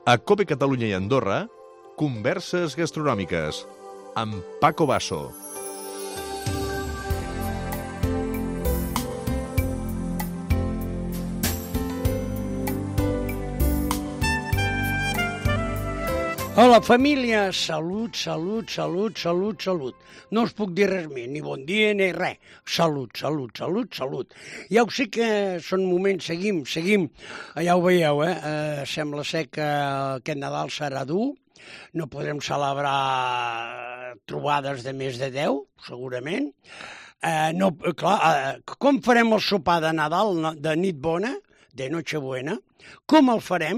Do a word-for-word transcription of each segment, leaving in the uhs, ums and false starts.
A COPE Catalunya i Andorra, Converses Gastronòmiques, amb Paco Basso. Hola, família! Salut, salut, salut, salut, salut. No us puc dir res més, ni bon dia ni res. Salut, salut, salut, salut. Ja ho sé que són moments, seguim, seguim. Ja ho veieu, eh? eh sembla ser que aquest Nadal serà dur. No podrem celebrar trobades de més de deu, segurament. Eh, no, clar, eh, com farem el sopar de Nadal, de nit bona, de Nochebuena? Com el farem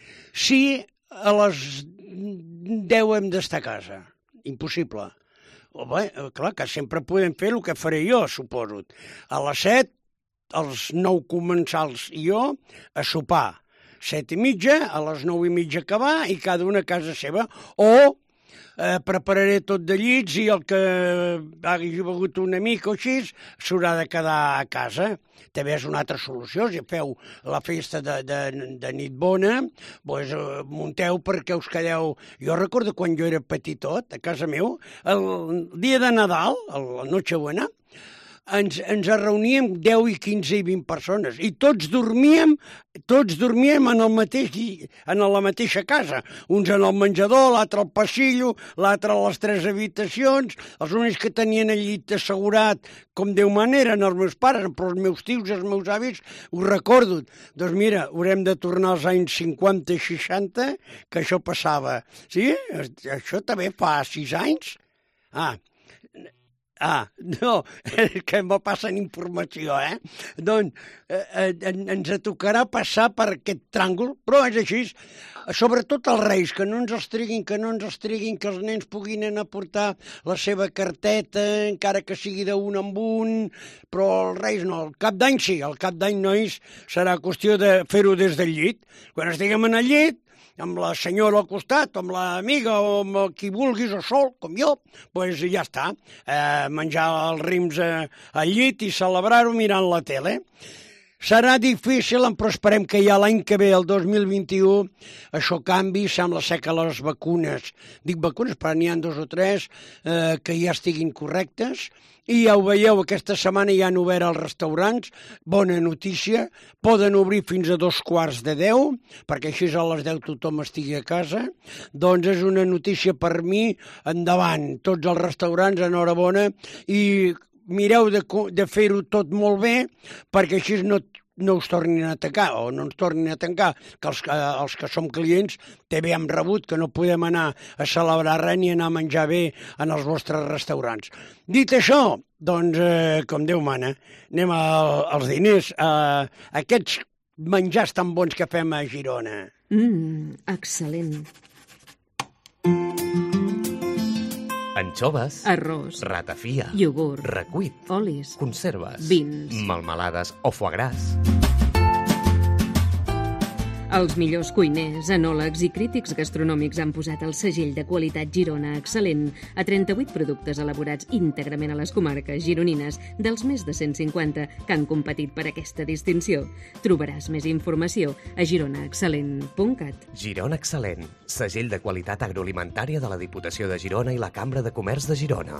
si a les deu hem d'estar a casa? Impossible. Bé, clar, que sempre podem fer el que faré jo, suposo. A les set, els nou comensals i jo, a sopar. Set i mitja, a les nou i mitja acabar, i cada una a casa seva. O eh, prepararé tot de llits i el que hagi begut una mica o així s'haurà de quedar a casa. També és una altra solució. Si feu la festa de, de, de nit bona, doncs munteu perquè us quedeu... Jo recordo quan jo era petitot, a casa meu, el dia de Nadal, la Nochebuena, ens, ens reuníem deu i quinze i vint persones i tots dormíem, tots dormíem en, el mateix, en la mateixa casa. Uns en el menjador, l'altre al passillo, l'altre a les tres habitacions. Els únics que tenien el llit assegurat, com Déu manera, eren els meus pares, però els meus tios i els meus avis ho recordo. Doncs mira, haurem de tornar als anys cinquanta i seixanta, que això passava. Sí? Això també fa sis anys? Ah, Ah, no, és que me passen informació, eh? Doncs eh, ens tocarà passar per aquest tràngol, però és així. Sobretot els reis, que no ens els triguin, que no ens els triguin, que els nens puguin anar a portar la seva carteta, encara que sigui d'un en un, però els reis no. El cap d'any sí, el cap d'any, nois, serà qüestió de fer-ho des del llit. Quan estiguem en el llit, amb la senyora al costat, amb l'amiga o amb qui vulguis, o sol, com jo, doncs ja està. Eh, menjar els rims eh, al llit i celebrar-ho mirant la tele. Serà difícil, però esperem que ja l'any que ve, el dos mil vint-i-u, això canvi. Sembla ser que les vacunes, dic vacunes, però n'hi ha dos o tres eh, que ja estiguin correctes. I ja ho veieu, aquesta setmana ja han obert els restaurants. Bona notícia, poden obrir fins a dos quarts de deu, perquè així a les deu tothom estigui a casa. Doncs és una notícia per mi, endavant, tots els restaurants, enhorabona, i mireu de, de fer-ho tot molt bé, perquè així no, no us tornin a tancar, o no ens tornin a tancar, que els, eh, els que som clients també hem rebut que no podem anar a celebrar res ni anar a menjar bé en els vostres restaurants. Dit això, doncs, eh, com Déu mana, anem a, als diners, a aquests menjars tan bons que fem a Girona. Mmm, excel·lent. Anxoves, arròs, ratafia, iogurt, recuit, olis, conserves, vins, melmelades o foie gras. Els millors cuiners, enòlegs i crítics gastronòmics han posat el segell de qualitat Girona excel·lent a trenta-vuit productes elaborats íntegrament a les comarques gironines dels més de cent cinquanta que han competit per aquesta distinció. Trobaràs més informació a girona excel·lent punt cat. Girona Excel·lent, segell de qualitat agroalimentària de la Diputació de Girona i la Cambra de Comerç de Girona.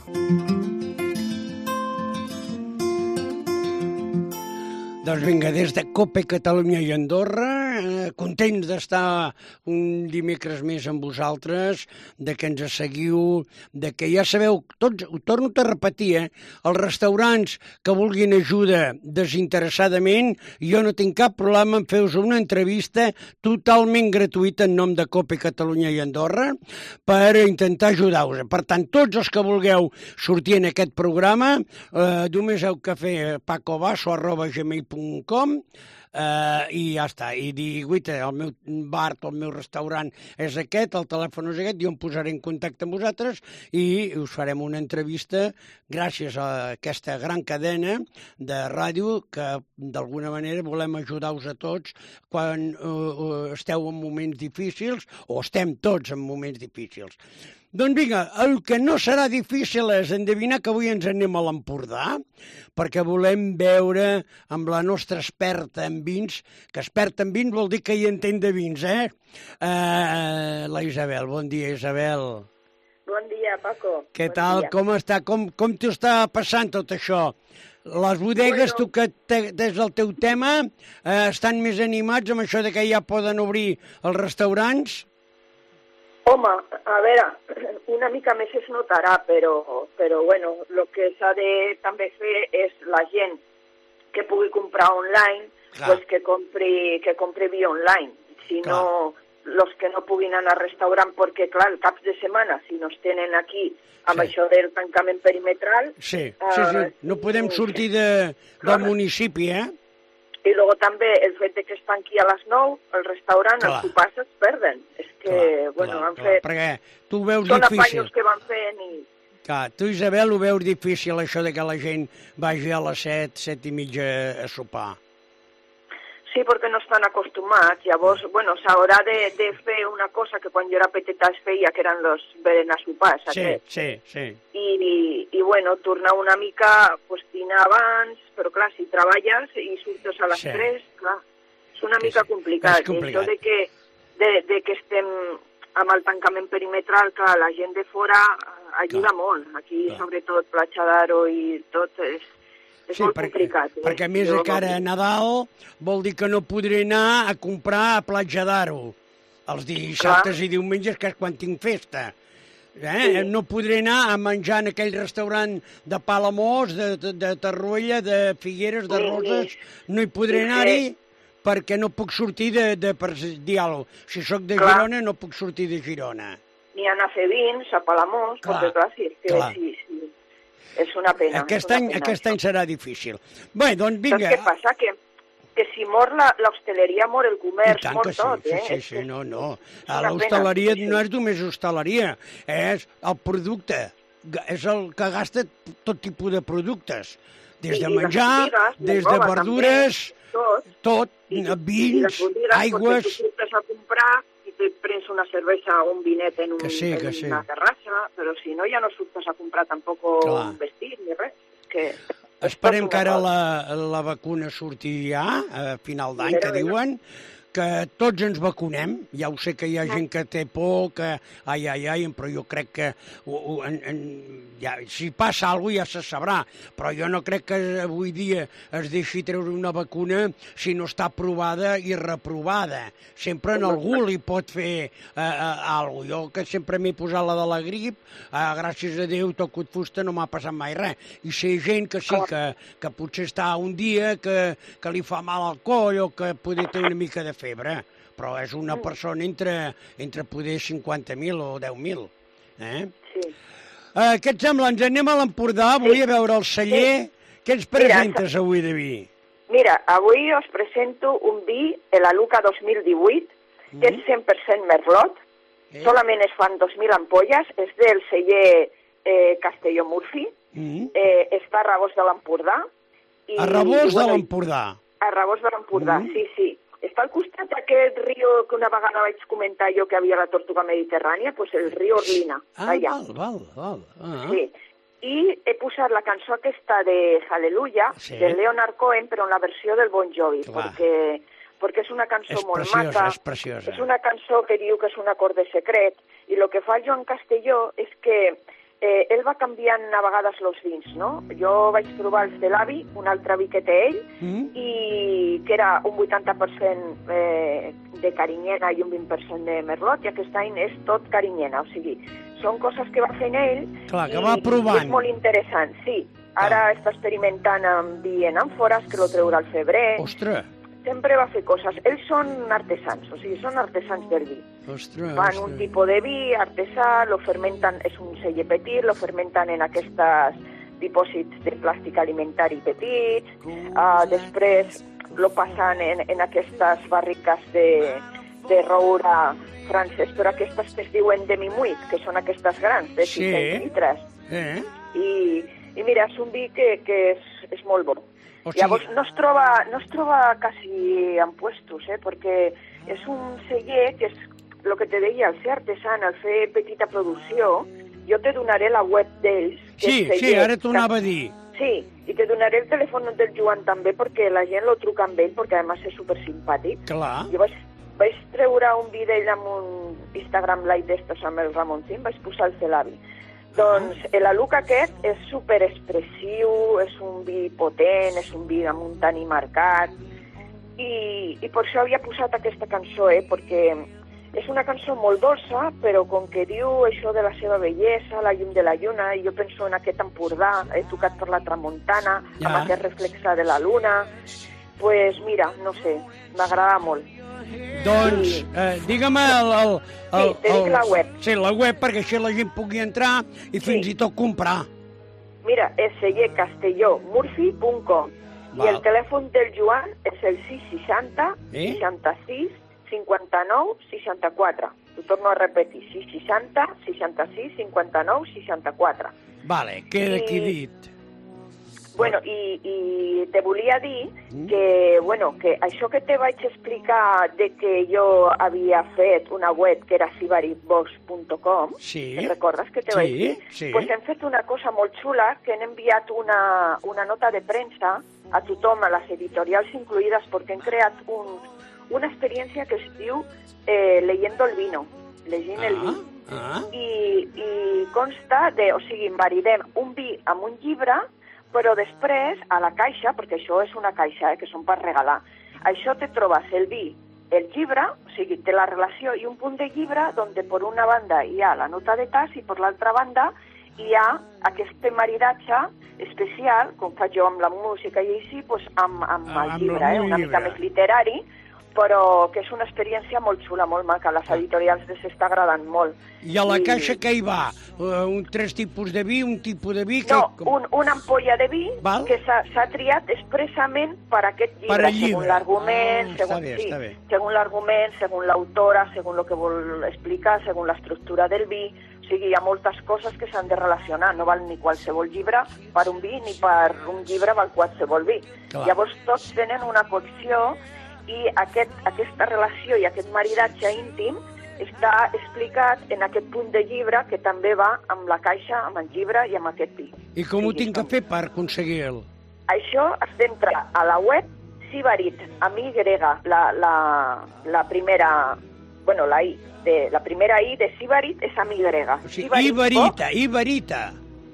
Doncs vinga, des de COPE Catalunya i Andorra, eh, contents d'estar un dimecres més amb vosaltres, de que ens seguiu, de que ja sabeu, tots, ho torno a repetir, eh, els restaurants que vulguin ajuda desinteressadament, jo no tinc cap problema en fer-vos una entrevista totalment gratuïta en nom de COPE Catalunya i Andorra per intentar ajudar-vos. Per tant, tots els que vulgueu sortir en aquest programa, eh, només heu que fer pacobasso arroba gmail punt com Uh, i ja està, i dir, guita, el meu bar o el meu restaurant és aquest, el telèfon és aquest, jo em posaré en contacte amb vosaltres i us farem una entrevista gràcies a aquesta gran cadena de ràdio que d'alguna manera volem ajudar-vos a tots quan uh, uh, esteu en moments difícils o estem tots en moments difícils. Doncs vinga, el que no serà difícil és endevinar que avui ens anem a l'Empordà, perquè volem veure amb la nostra experta en vins, que experta en vins vol dir que hi entén de vins, eh? Uh, la Isabel. Bon dia, Isabel. Bon dia, Paco. Què bon tal? Dia. Com està? Com, com t'ho està passant tot això? Les bodegues, bueno, tu que te, des del teu tema, eh, estan més animats amb això de que ja poden obrir els restaurants? Home, a veure, una mica més es notarà, però, però bueno, el que s'ha de també fer és la gent que pugui comprar online, pues que compri, que compri via online. Si clar. No, los que no puguin anar al restaurant, perquè, clar, el caps de setmana, si no es tenen aquí amb sí. això del tancament perimetral... Sí, sí, sí. no podem sortir de, del municipi, eh? I després també el fet que es tanqui a les nou, el restaurant, clar. Els sopars es perden. És que, clar, bueno, clar, han clar. Fet... Perquè tu ho veus Són difícil. Són apanyos que van fent i... Clar, tu, Isabel, ho veus difícil, això de que la gent vagi a les set, set i mitja a sopar. Sí, perquè no estan acostumats. Llavors, bueno, s'haurà de, de fer una cosa que quan jo era petita es feia, que eren los berenasopars. Sí, aquests. sí, sí. I, i, i, bueno, tornar una mica, pues, dinar abans, però, clar, si treballes i surtes a les sí. tres, clar, és una mica sí, complicat. És complicat. I això de que, de, de que estem amb el tancament perimetral, clar, la gent de fora ajuda clar. Molt. Aquí, clar. Sobretot, Platja d'Aro i tot és... És sí, molt perquè, complicat. Eh? Perquè a més de cara a Nadal vol dir que no podré anar a comprar a Platja d'Aro els dissabtes Clar. I diumenges, que és quan tinc festa. Eh? Sí. No podré anar a menjar en aquell restaurant de Palamós, de, de, de Tarruella, de Figueres, de Roses. No hi podré sí, anar-hi perquè no puc sortir de, de per dir alguna cosa. Si sóc de clar. Girona, no puc sortir de Girona. Ni anar a fer vins a Palamós, clar. Perquè clar, si és que clar. Sí, sí. És una pena. Aquest, una any, pena, aquest any serà difícil. Bé, doncs vinga. Saps què passa? Que, que si mor l'hostaleria, mor el comerç, mor sí, tot, sí, eh? Sí, sí, no, no. L'hostaleria no és només hostaleria, és el producte. És el que gasta tot tipus de productes. Des de menjar, des de verdures, tot, tot vins, aigües... I tu surtes a comprar i te prens una cervesa o un vinet en, un, que sí, que en sí. una terrassa, però si no ja no surtes a comprar tampoc Clar. Un vestit ni res. És que esperem que ara la, la vacuna surti ja, a final d'any, que diuen, que tots ens vacunem. Ja ho sé que hi ha gent que té por, que ai, ai, ai, però jo crec que uh, uh, en, en, ja, si passa alguna cosa ja se sabrà, però jo no crec que avui dia es deixi treure una vacuna si no està aprovada i reprovada. Sempre en algú li pot fer uh, uh, alguna cosa. Jo que sempre m'he posat la de la grip, uh, gràcies a Déu, tocut fusta, no m'ha passat mai res. I sé gent que sí, que, que potser està un dia que, que li fa mal al coll o que poder té una mica de febre, però és una persona entre, entre poder cinquanta mil o deu mil. Eh? Sí. Uh, què et sembla? Ens anem a l'Empordà, sí. Volia veure el celler. Sí. Què ens presentes Mira, avui de vi? Mira, avui us presento un vi, la Luca dos mil divuit, mm. que és cent per cent Merlot, eh? Solament es fan dos mil ampolles, és del celler eh, Castelló Murphy, mm. eh, està a Rabós de l'Empordà. I, a Rabós i, bueno, de l'Empordà? A Rabós de l'Empordà, mm. sí, sí. Està al costat d'aquest riu que una vegada vaig comentar jo que havia la tortuga mediterrània, doncs el riu Orlina, ah, allà. val, val, val. Ah. Sí. I he posat la cançó aquesta de Hallelujah, sí. de Leonard Cohen, però en la versió del Bon Jovi, perquè, perquè és una cançó és molt preciosa, maca. És preciosa. És una cançó que diu que és un acord de secret, i el que fa el Joan Castelló és que eh, ell va canviant a vegades els vins, no? Jo vaig provar els de l'avi, un altre vi que té ell, mm. i que era un vuitanta per cent eh, de carinyena i un vint per cent de merlot, i aquest any és tot carinyena, o sigui, són coses que va fent ell. Clar, que i, va provant. I és molt interessant, sí. Ara ah. està experimentant amb vi en àmfores, que lo treurà al febrer. Ostres! Sempre va fer coses. Ells són artesans, o sigui, són artesans del vi. Ostres, Fan ostres. un tipus de vi artesà, lo fermenten, és un celler petit, lo fermenten en aquestes dipòsits de plàstic alimentari petits, uh, després lo passen en, en aquestes barriques de, de roure francès, però aquestes que es diuen demi-muit, que són aquestes grans, de sí. sis centímetres. Eh? I, I mira, és un vi que, que és, és molt bo. O sigui... Llavors no es troba, no es troba quasi en puestos, eh? Perquè és un celler que és el que te deia, el ser artesana, el fer petita producció, jo te donaré la web d'ells. Sí, sí, ara t'ho anava a dir. Sí, i te donaré el telèfon del Joan també, perquè la gent lo truca amb ell, perquè a més és supersimpàtic. Clar. Jo vaig, vaig treure un vídeo d'ell amb un Instagram live d'estos amb el Ramoncín, vaig posar el Celavi. Doncs l'Aluc aquest és superexpressiu, és un vi potent, és un vi amb un tani marcat, i, i per això havia posat aquesta cançó, eh, perquè és una cançó molt dolça, però com que diu això de la seva bellesa, la llum de la lluna, i jo penso en aquest Empordà, he tocat per la tramuntana, ja. Amb aquest reflexe de la luna, pues mira, no sé, m'agrada molt. Doncs, eh, digue'm el, el, el... Sí, te dic la web. Sí, la web, perquè així la gent pugui entrar i fins sí. i tot comprar. Mira, és celler castelló murphy punt com i el telèfon del Joan és el sis seixanta, eh? seixanta-sis, cinquanta-nou, seixanta-quatre. Ho torno a repetir, sis seixanta, seixanta-sis, cinquanta-nou, seixanta-quatre. Vale, queda aquí dit. Bueno, i, i te volia dir que, bueno, que això que te vaig explicar de que jo havia fet una web que era sibaritbox punt com, sí. Te'n recordes que te sí, vaig dir? Sí. Pues hem fet una cosa molt xula, que hem enviat una, una nota de premsa a tothom, a les editorials incluïdes, perquè hem creat un, una experiència que es diu eh, Leyendo el vino, llegint ah, el vi. Ah. I, I consta de, o sigui, invalidem un vi amb un llibre, però després, a la caixa, perquè això és una caixa, eh, que són per regalar, això te trobes el vi, el llibre, o sigui, té la relació, i un punt de llibre on per una banda hi ha la nota de tas i per l'altra banda hi ha aquest maridatge especial, com faig jo amb la música i així, doncs amb, amb el amb llibre, eh, una llibre. mica més literari, però que és una experiència molt xula, molt maca. Les editorials les està agradant molt. I a la I... caixa què hi va? Uh, un tres tipus de vi, un tipus de vi... Que... No, un, una ampolla de vi Val? que s'ha triat expressament per aquest llibre, per llibre. segons l'argument, ah, segons, bé, sí, segons l'argument, segons l'autora, segons el que vol explicar, segons l'estructura del vi. O sigui, hi ha moltes coses que s'han de relacionar. No val ni qualsevol llibre per un vi, ni per un llibre val qualsevol vi. Clar. Llavors tots tenen una cocció i aquest, aquesta relació i aquest maridatge íntim està explicat en aquest punt de llibre que també va amb la caixa, amb el llibre i amb aquest vi. I com sí, ho tinc que fer per aconseguir-lo? Això has d'entrar a la web Sibarit, amb Y, la, la, la primera, bueno, la I, de, la primera I de Sibarit és amb Y. O sigui, Ibarita, Ibarita.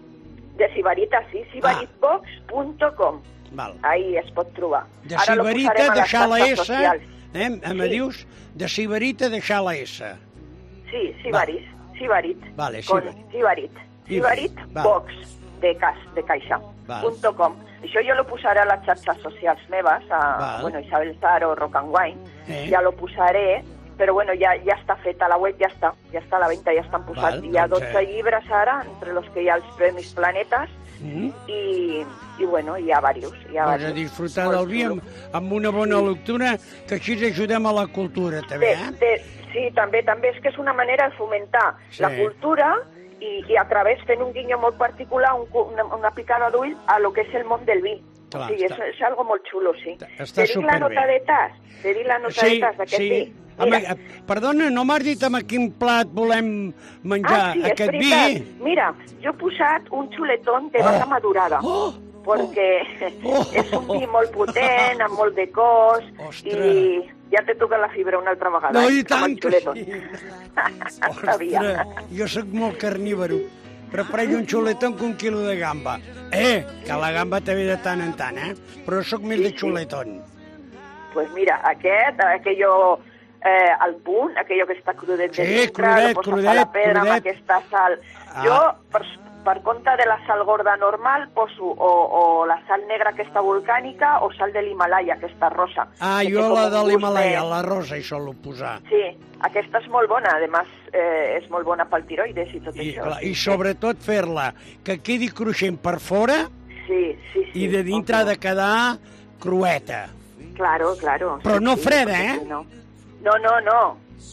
De Sibarita, sí, sibaritbox punt com. Val. Ahí es pot trobar. De Sibarita, deixar la S, eh? Em sí. dius? De Sibarita, deixar la S. Sí, Sibarit, Sibarit. Vale, Sibarit. Sibarit. Sibarit, box, de, cas, de caixa, punto com. Això jo lo posaré a les xarxes socials meves, a Val. bueno, Isabel Zaro, Rock and Wine, eh? ja lo posaré, però bueno, ja, ja està feta, la web ja està, ja està a la venda, ja estan posats. Val, hi ha dotze doncs, llibres ara, entre los que hi ha els Premis Planetes, Mm. I, i bueno, hi ha diversos. Hi ha doncs a disfrutar del vi amb, amb una bona sí. lectura, que així ajudem a la cultura, també, eh? De, de, sí, també, també és que és una manera de fomentar sí. la cultura i, i a través fent un guinyo molt particular, un, una, una picada d'ull a lo que és el món del vi. Clar, o sigui, està... és, és algo molt xulo, sí. Està te dic la nota de tas, te dic la nota sí, de tas d'aquest sí. vi. Home, perdona, no m'has dit amb quin plat volem menjar ah, sí, aquest vi? Mira, jo he posat un xuletón de vaca oh. madurada, oh. perquè oh. és un vi molt potent, amb molt de cos, Ostres. i ja t'he tocat la fibra una altra vegada. No, eh, i tant que sí. Ostres, jo sóc molt carnívoro. Prepareix un xuletón amb un quilo de gamba. Eh, que la gamba te ve de tant en tant, eh? Però sóc més sí, de xuletón. Sí. Pues mira, aquest, aquello... Eh, al punt, aquello que està crudet de sí, dintre, crudet, lo poses crudet, a la pedra crudet. amb aquesta sal. Ah. Jo, per, per compte de la sal gorda normal, poso o, o la sal negra aquesta volcànica o sal de l'Himalaya, aquesta rosa. Ah, jo la de l'Himalaya, la rosa, hi solo posar. Sí, aquesta és molt bona, además eh, és molt bona pel tiroides i tot I, això. Clar, I sobretot fer-la que quedi cruixent per fora sí, sí, sí, i de dintre okay. de quedar crueta. Claro, claro. Però sí, no sí, freda, eh? No. No, no, no.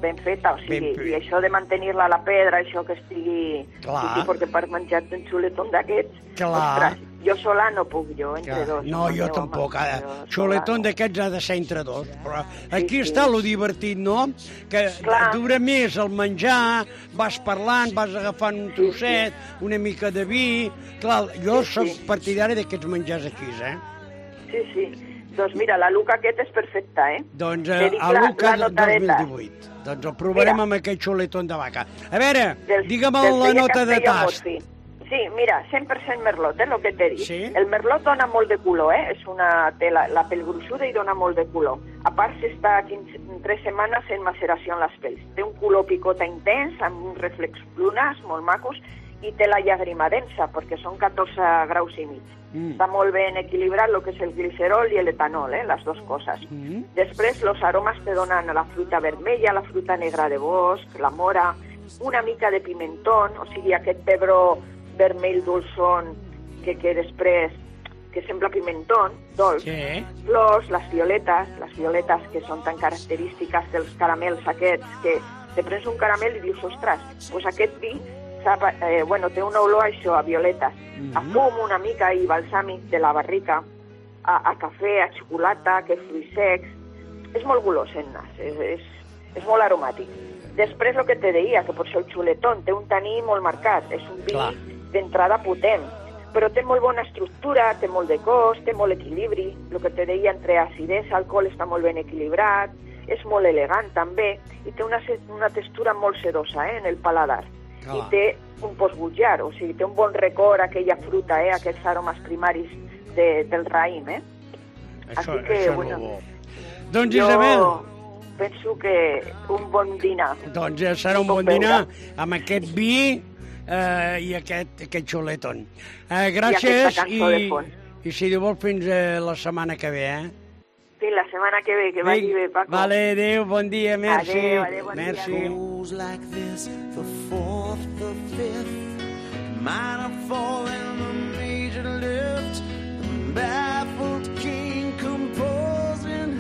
ben feta, o sigui, Ben i això de mantenir-la a la pedra, això que estigui... Clar. Sí, sí, perquè per menjar-te un xuletón d'aquests... Clar. Ostres, jo sola no puc, jo, entre Clar. dos. No, amb el jo meu tampoc. home, eh, jo sola Xuletón no. d'aquests ha de ser entre dos. Però aquí sí. està lo divertit, no? Que Clar. dura més el menjar, vas parlant, vas agafant un trosset, una mica de vi... Clar, jo Sí, sóc sí. partidari d'aquests menjars aquí, eh? Sí, sí. Doncs mira, la Luca aquest és perfecta, eh? Doncs Te eh, dic a la- Luca la dos notadeta. mil divuit. Doncs el provarem Mira. amb aquest xuletón de vaca. A veure, Del- digue'm del la feia nota de Castella tast. Murphy. Sí, mira, cent per cent merlot, eh, el que t'he dit. Sí? El merlot dona molt de color, eh? És una, té la, la pell gruixuda i dona molt de color. A part, s'està quinze, tres setmanes en maceració en les pells. Té un color picota intens, amb uns reflexos lunes molt macos, i té la llàgrima densa, perquè són catorze graus i mig. Mm. Està molt ben equilibrat el que és el glicerol i l'etanol, eh? Les dues coses. Mm. Després, els aromes te donen la fruita vermella, la fruita negra de bosc, la mora, una mica de pimentón, o sigui, aquest pebró vermell dolçón que, que després, que sembla pimentón, dolç, Sí. flors, les violetes, les violetes que són tan característiques dels caramels aquests, que te prens un caramel i dius, ostres, doncs aquest vi sap, eh, bueno, té una olor a això, a violetes, Mhm. a fum una mica i balsàmic de la barrica, a, a cafè, a xocolata, que fruits secs, és molt golós en nas, és, és, és molt aromàtic. Després el que te deia, que per això el xuletón té un taní molt marcat, és un vi Clar. d'entrada potent, però té molt bona estructura, té molt de cos, té molt equilibri, el que te deia entre acidesa, alcohol està molt ben equilibrat, és molt elegant també, i té una, se- una textura molt sedosa eh, en el paladar. Clar. I té un postbutjar, o sigui, té un bon record aquella fruta, eh, aquests aromes primaris de, del raïm, eh? Això, Així que, això és bueno, el bo. Doncs, jo Isabel, penso que un bon dinar. doncs ja serà un Pot bon veure. dinar amb aquest vi eh, i aquest, aquest xuletón. Eh, gràcies aquesta cançó de fons. i si Déu vol fins eh, la setmana que ve, eh? Fins la setmana que ve, que vagi bé, Paco. Vale, adéu, bon dia, merci. Adéu, adéu, bon dia. merci. Goes like this, the fourth, the fifth, minor fall and a major lift, the baffled king composing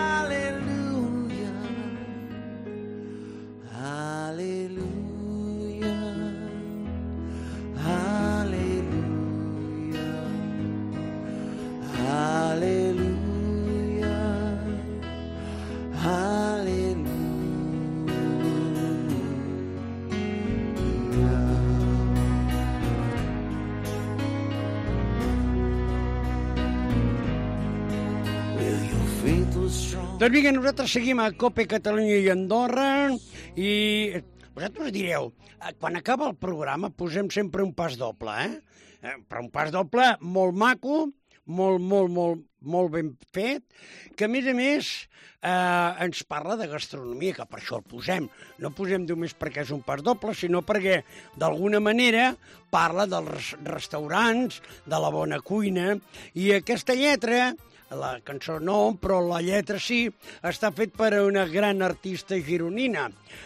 hallelujah, hallelujah, hallelujah, hallelujah, Doncs vinga, nosaltres seguim a Cope Catalunya i Andorra i vosaltres direu, eh, quan acaba el programa posem sempre un pas doble, eh? Eh, Però un pas doble molt maco, molt, molt, molt, molt ben fet, que a més a més eh, ens parla de gastronomia, que per això el posem. No posem només perquè és un pas doble, sinó perquè d'alguna manera parla dels restaurants, de la bona cuina, i aquesta lletra, la cançó no, però la lletra sí, està fet per una gran artista gironina.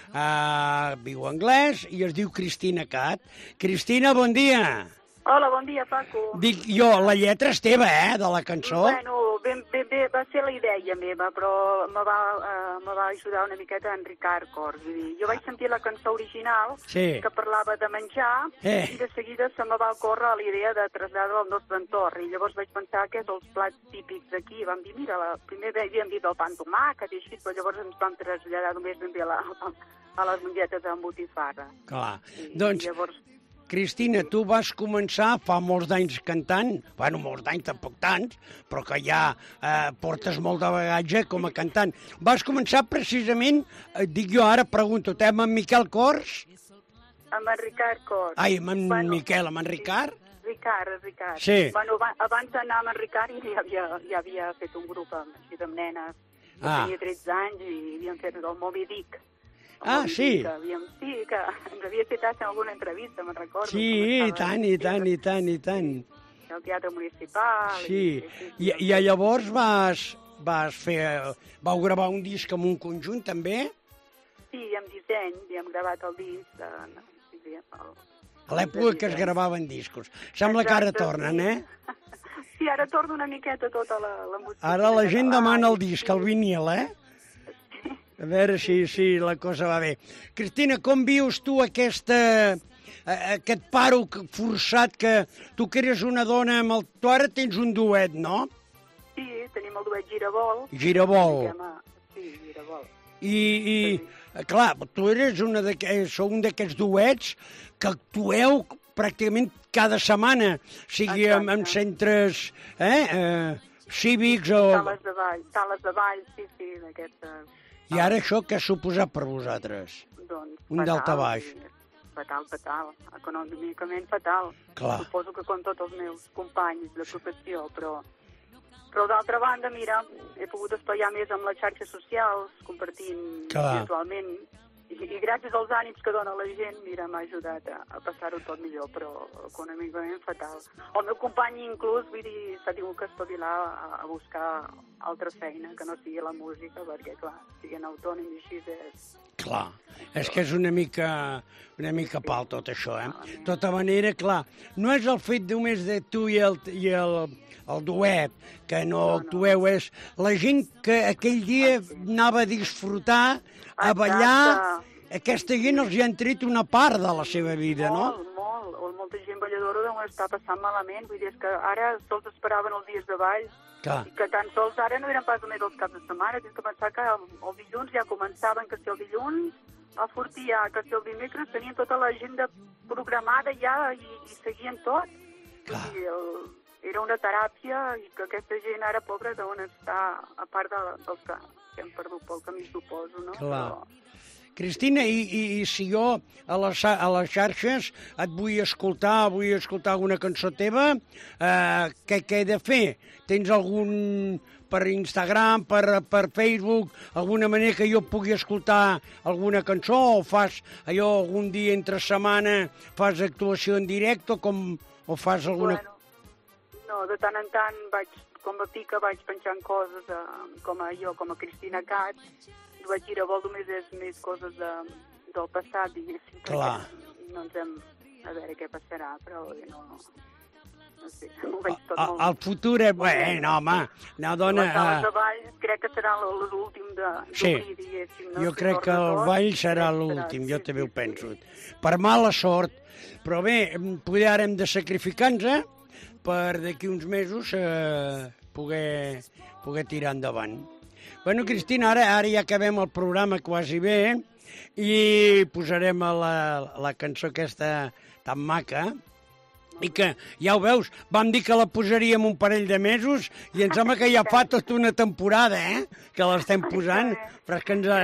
Uh, viu anglès i es diu Cristina Cat. Cristina, bon dia. Hola, bon dia, Paco. Dic jo, la lletra és teva, eh, de la cançó? Bueno, ben, ben, bé, va ser la idea meva, però me va, uh, me va ajudar una miqueta en Ricard Cors. Vull dir, jo vaig sentir la cançó original, Sí. que parlava de menjar, Eh. i de seguida se me va ocórrer la idea de traslladar al nostre entorn. I llavors vaig pensar que és els plats típics d'aquí. Vam dir, mira, la, primer havíem dit el pa amb tomàquet i així, però llavors ens vam traslladar només ben bé a, la, a les mongetes amb botifarra. Clar. I, Doncs, i llavors... Cristina, tu vas començar fa molts d'anys cantant, bueno, molts d'anys, tampoc tants, però que ja eh, portes molt de bagatge com a cantant. Vas començar precisament, eh, dic jo ara, pregunto-te, amb en Miquel Cors? Amb en Ricard Cors. Ai, amb en Bueno, Miquel, amb en Ricard? Ricard, Ricard. Sí. Bueno, va- abans d'anar amb en Ricard ja havia, ja havia fet un grup amb, així amb nenes. Jo Ah. tenia tretze anys i havíem fet el Moby Dick. El Ah, Moby sí? Dick, que havíem, sí, que ens havia fet en alguna entrevista, me'n recordo. Sí, com i estava tant, i tant, i tant, i tant. al Teatre Municipal. Sí, i, i, i llavors vas, vas fer... Vau gravar un disc amb un conjunt, també? Sí, amb disseny, i hem gravat el disc. De, sí, sí, el, A l'època que es gravaven discos. Sembla que ara Exacte, tornen, sí. eh? Sí, ara torna una miqueta tota la, la música. Ara la gent catalana demana el i- disc, el vinil, eh? A veure si, si la cosa va bé. Cristina, com vius tu aquesta, aquest paro forçat que tu que eres una dona amb el... Tu ara tens un duet, no? Sí, tenim el duet Girabol. Girabol. Sí, Girabol. I, i clar, tu eres una de, sou un d'aquests duets que actueu pràcticament cada setmana, sigui en, en centres eh, eh, cívics o... Sales de ball, sales de ball, sí, sí, d'aquestes... I ara això què ha suposat per vosaltres? Doncs, un daltabaix. Fatal, fatal. Econòmicament fatal. Clar. Suposo que com tots els meus companys de professió, però... Però d'altra banda, mira, he pogut esplaiar més amb les xarxes socials, compartint Clar. virtualment, i, i gràcies als ànims que dona la gent, mira, m'ha ajudat a, a passar-ho tot millor, però econòmicament fatal. El meu company inclús, vull dir, s'ha tingut que espavilar a, a buscar altra feina que no sigui la música, perquè, clar, siguin autònoms i així és... Clar, és que és una mica, una mica pal tot això, eh? De tota manera, clar, no és el fet només de tu i el, i el, el duet, que no actueu, és la gent que aquell dia anava a disfrutar, a ballar, aquesta gent els hi han tret una part de la seva vida, no? Molt, molt, o molta gent balladora deu estar passant malament, vull dir, és que ara sols esperaven els dies de ball, Clar. i que tan sols ara no eren pas només els caps de setmana, tens que pensar que el, el dilluns ja començaven, que si el dilluns, el fortià, que si el dimecres tenien tota l'agenda programada ja i, i seguien tot. Vull dir, el, era una teràpia i que aquesta gent ara, pobra, deuen estar a part de, dels que, que hem perdut pel camí, suposo, no? Clar. Però... Cristina, i, i, i si jo a les, a les xarxes et vull escoltar, vull escoltar alguna cançó teva, eh, què, què he de fer? Tens algun per Instagram, per, per Facebook, alguna manera que jo pugui escoltar alguna cançó, o fas allò algun dia entre setmana, fas actuació en directe, com, o fas alguna... Bueno, no, de tant en tant vaig, com a pica, vaig penjant coses, eh, com a jo, com a Cristina Cat, vaig Girabol només és més coses de, del passat, diguéssim. Clar. No ens hem... A veure què passarà, però no... No sé, ho veig tot a, molt... El futur és... Bueno, home, no, dona... Les sales de ball crec que serà l'últim de... Sí, diguéssim. No? jo Si crec que el record, ball serà serà, l'últim, jo sí, també sí, ho penso. sí. Per mala sort, però bé, poder ara hem de sacrificar-nos eh, per d'aquí uns mesos eh, poder, poder tirar endavant. Bueno, Cristina, ara, ara ja acabem el programa quasi bé eh? I posarem la, la cançó aquesta tan maca i que, ja ho veus, vam dir que la posaríem un parell de mesos i em sembla que ja fa tota una temporada eh? Que l'estem posant, però és que ens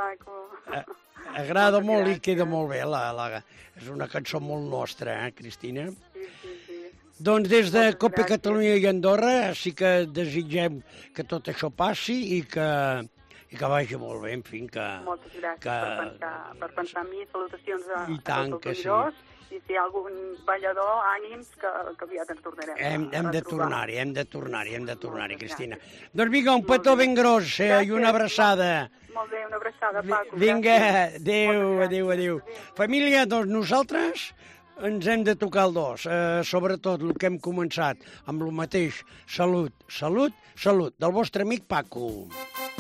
a, agrada molt i queda molt bé. La, la, és una cançó molt nostra, eh, Cristina? Sí, sí, sí. Doncs des de Cope Catalunya i Andorra sí que desitgem que tot això passi i que, i que vagi molt bé, en fi, que... Moltes gràcies que... per, pensar, per pensar en mi, salutacions a, I tant a tots que els sí. oïdors, i si hi ha algun ballador, ànims, que, que aviat ens tornarem Hem, hem a de retrobar. tornar-hi, hem de tornar-hi, hem de tornar-hi, Moltes Cristina. gràcies. Doncs vinga, un Molt petó bé. ben gros eh, i Gràcies. una abraçada. Molt bé, una abraçada, Paco. Vinga, gràcies. adéu, Moltes adéu, gràcies. adéu. Família, doncs nosaltres ens hem de tocar el dos, eh, sobretot el que hem començat amb el mateix. Salut, salut, salut, del vostre amic Paco.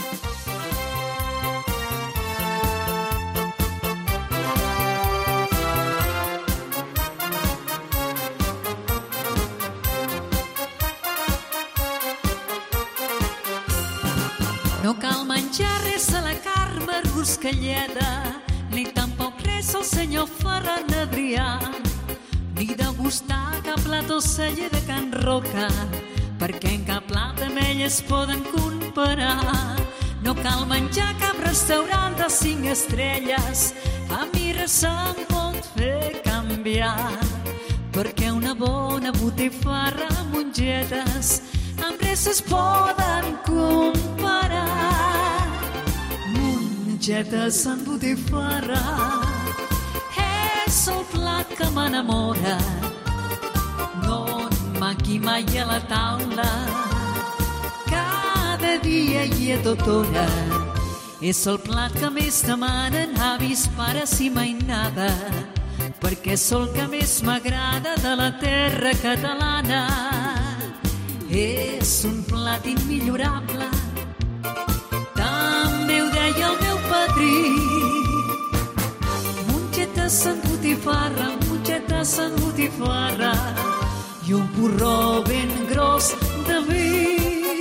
No cal menjar res a la Carme Ruscalleda, ni tampoc res al senyor Ferran Adrià, ni degustar cap plat o celler de Can Roca, perquè en cap plat amb ell es poden comparar. No cal menjar cap restaurant de cinc estrelles, a mi res em pot fer canviar, perquè una bona botifarra amb mongetes amb res es poden comparar. Mongetes amb botifarra és el plat que m'enamora, no em manqui mai a la taula, cada dia i a tota hora. És el plat que més demanen avis, pares i mainada, perquè és el que més m'agrada de la terra catalana. És un plat immillorable, també ho deia el meu Sant Botifarra, mongeta Sant Botifarra, i un porró ben gros de vi.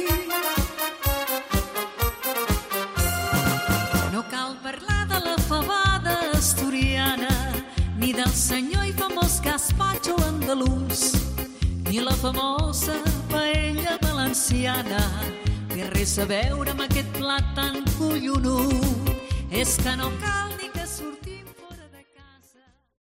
No cal parlar de la fabada asturiana, ni del senyor i famós gazpacho andalús, ni la famosa paella valenciana. Té res a veure amb aquest plat tan collonut. És que no cal